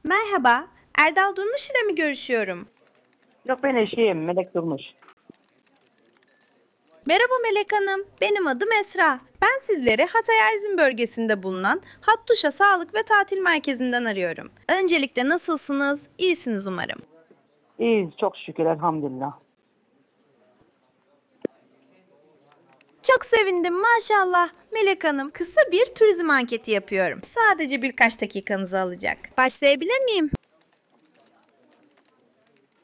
Merhaba, Erdal Durmuş ile mi görüşüyorum? Yok, ben eşiyim Melek Durmuş. Merhaba Melek Hanım, benim adım Esra. Ben sizleri Hatay Erzin bölgesinde bulunan Hattuşa Sağlık ve Tatil Merkezi'nden arıyorum. Öncelikle nasılsınız? İyisiniz umarım. İyiyiz çok şükür, elhamdülillah. Çok sevindim maşallah. Melek Hanım, kısa bir turizm anketi yapıyorum. Sadece birkaç dakikanızı alacak. Başlayabilir miyim?